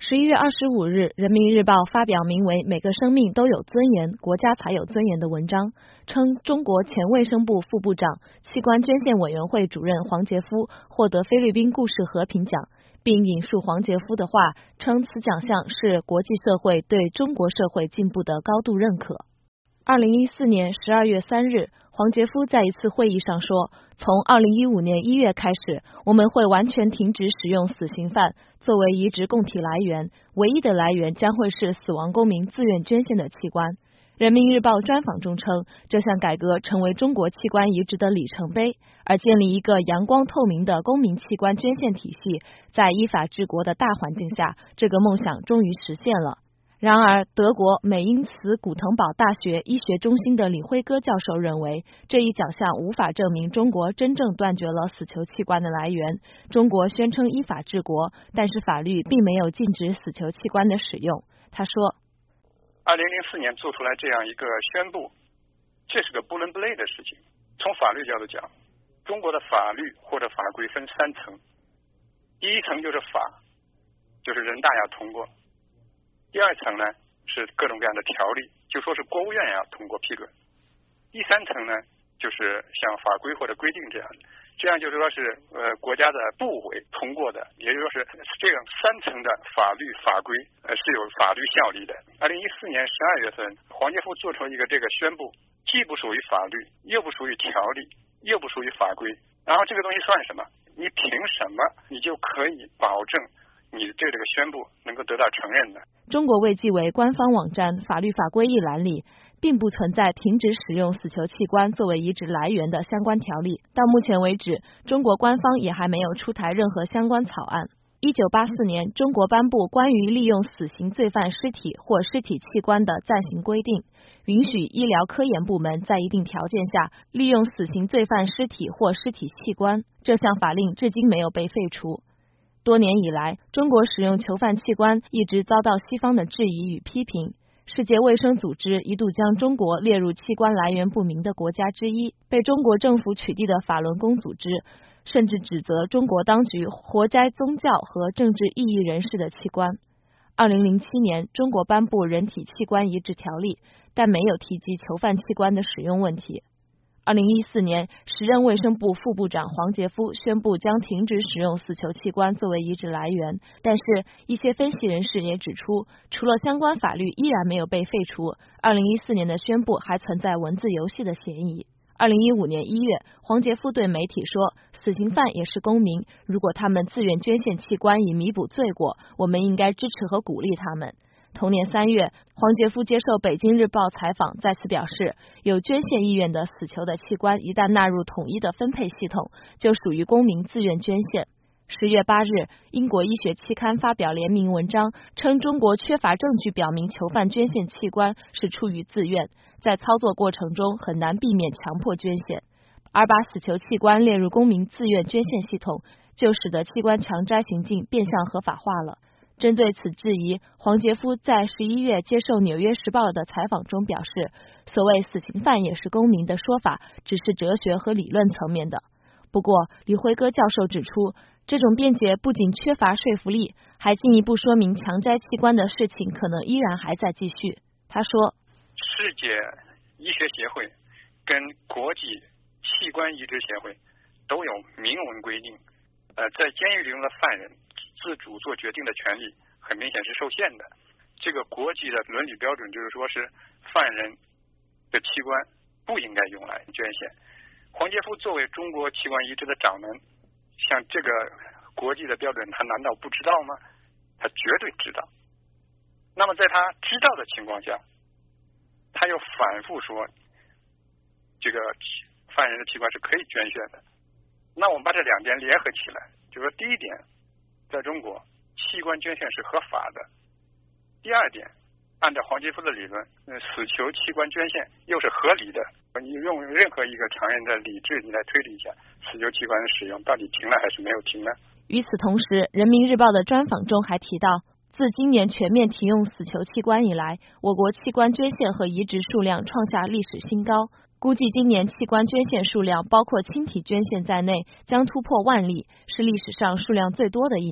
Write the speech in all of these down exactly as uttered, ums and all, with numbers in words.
十一月二十五日，人民日报发表名为《每个生命都有尊严，国家才有尊严》的文章，称中国前卫生部副部长、器官捐献委员会主任黄杰夫获得菲律宾故事和平奖，并引述黄杰夫的话，称此奖项是国际社会对中国社会进步的高度认可。二零一四年十二月三日，黄杰夫在一次会议上说，从二零一五年一月开始，我们会完全停止使用死刑犯作为移植供体来源，唯一的来源将会是死亡公民自愿捐献的器官。人民日报专访中称，这项改革成为中国器官移植的里程碑，而建立一个阳光透明的公民器官捐献体系，在依法治国的大环境下，这个梦想终于实现了。然而，德国美因茨古腾堡大学医学中心的李辉歌教授认为，这一奖项无法证明中国真正断绝了死球器官的来源。中国宣称依法治国，但是法律并没有禁止死球器官的使用。他说， 二零零四年做出来这样一个宣布，这是个不伦不类的事情。从法律角度讲，中国的法律或者法规分三层，第一层就是法，就是人大要通过。第二层呢是各种各样的条例，就说是国务院要通过批准。第三层呢就是像法规或者规定这样的，这样就是说是呃国家的部委通过的，也就是说是这样三层的法律法规呃是有法律效力的。二零一四年十二月份，黄杰夫做出一个这个宣布，既不属于法律，又不属于条例，又不属于法规，然后这个东西算什么？你凭什么你就可以保证你这个宣布能够得到承认的？ 中国卫计委官方网站法律法规一栏里并不存在停止使用死球器官作为移植来源的相关条例。到目前为止，中国官方也还没有出台任何相关草案。一九八四年，中国颁布关于利用死刑罪犯尸体或尸体器官的暂行规定，允许医疗科研部门在一定条件下利用死刑罪犯尸体或尸体器官。这项法令至今没有被废除。多年以来，中国使用囚犯器官一直遭到西方的质疑与批评。世界卫生组织一度将中国列入器官来源不明的国家之一，被中国政府取缔的法轮功组织甚至指责中国当局活摘宗教和政治异议人士的器官。二零零七年，中国颁布人体器官移植条例，但没有提及囚犯器官的使用问题。二零一四年，时任卫生部副部长黄杰夫宣布将停止使用死球器官作为移植来源，但是一些分析人士也指出，除了相关法律依然没有被废除，二零一四年的宣布还存在文字游戏的嫌疑。二零一五年一月，黄杰夫对媒体说，死刑犯也是公民，如果他们自愿捐献器官以弥补罪过，我们应该支持和鼓励他们。同年三月，黄杰夫接受北京日报采访，再次表示，有捐献意愿的死囚的器官一旦纳入统一的分配系统，就属于公民自愿捐献。十月八日，英国医学期刊发表联名文章，称中国缺乏证据表明囚犯捐献器官是出于自愿，在操作过程中很难避免强迫捐献，而把死囚器官列入公民自愿捐献系统，就使得器官强摘行径变相合法化了。针对此质疑，黄杰夫在十一月接受《纽约时报》的采访中表示，所谓死刑犯也是公民的说法只是哲学和理论层面的。不过，李辉歌教授指出，这种辩解不仅缺乏说服力，还进一步说明强摘器官的事情可能依然还在继续。他说， 世界医学协会跟国际器官移植协会都有明文规定，呃，在监狱里中的犯人自主做决定的权利很明显是受限的。这个国际的伦理标准就是说是犯人的器官不应该用来捐献。黄杰夫作为中国器官移植的掌门，像这个国际的标准他难道不知道吗？他绝对知道。那么在他知道的情况下，他又反复说这个犯人的器官是可以捐献的。那我们把这两点联合起来，就是说第一点，在中国器官捐献是合法的。第二点，按照黄杰夫的理论，死囚器官捐献又是合理的。你用任何一个常人的理智，你来推理一下死囚器官的使用到底停了还是没有停呢？ 与此同时，人民日报的专访中还提到，自今年全面停用死囚器官以来，我国器官捐献和移植数量创下历史新高，估计今年器官捐献数量包括亲体捐献在内将突破万例，是历史上数量最多的一年。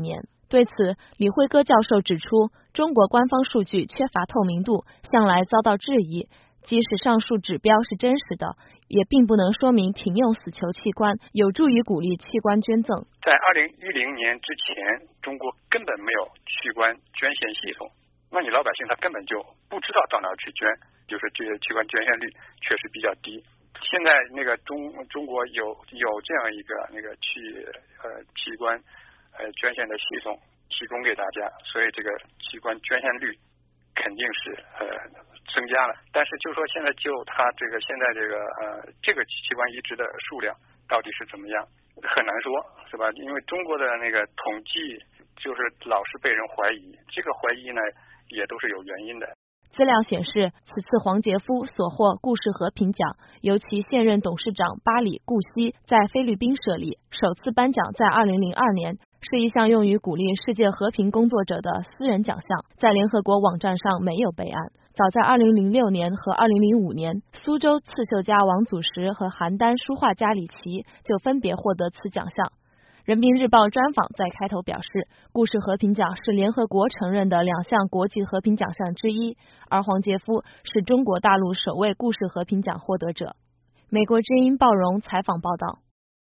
对此，李辉歌教授指出，中国官方数据缺乏透明度，向来遭到质疑。即使上述指标是真实的，也并不能说明停用死球器官有助于鼓励器官捐赠。 在二零一零年之前，中国根本没有器官捐献系统，那你老百姓他根本就不知道到哪儿去捐，就是这个器官捐献率确实比较低。现在那个中中国有有这样一个那个器呃器官呃捐献的系统提供给大家，所以这个器官捐献率肯定是呃增加了。但是就说现在就它这个现在这个呃这个器官移植的数量到底是怎么样，很难说，是吧？因为中国的那个统计就是老是被人怀疑，这个怀疑呢也都是有原因的。 资料显示，此次黄杰夫所获故事和平奖，由其现任董事长巴里顾西在菲律宾设立，首次颁奖在二零零二年，是一项用于鼓励世界和平工作者的私人奖项，在联合国网站上没有备案。早在二零零六年和二零零五年，苏州刺绣家王祖石和邯郸书画家李琦就分别获得此奖项。人民日报专访在开头表示，故事和平奖是联合国承认的两项国际和平奖项之一，而黄杰夫是中国大陆首位故事和平奖获得者。美国之音鲍荣采访报道。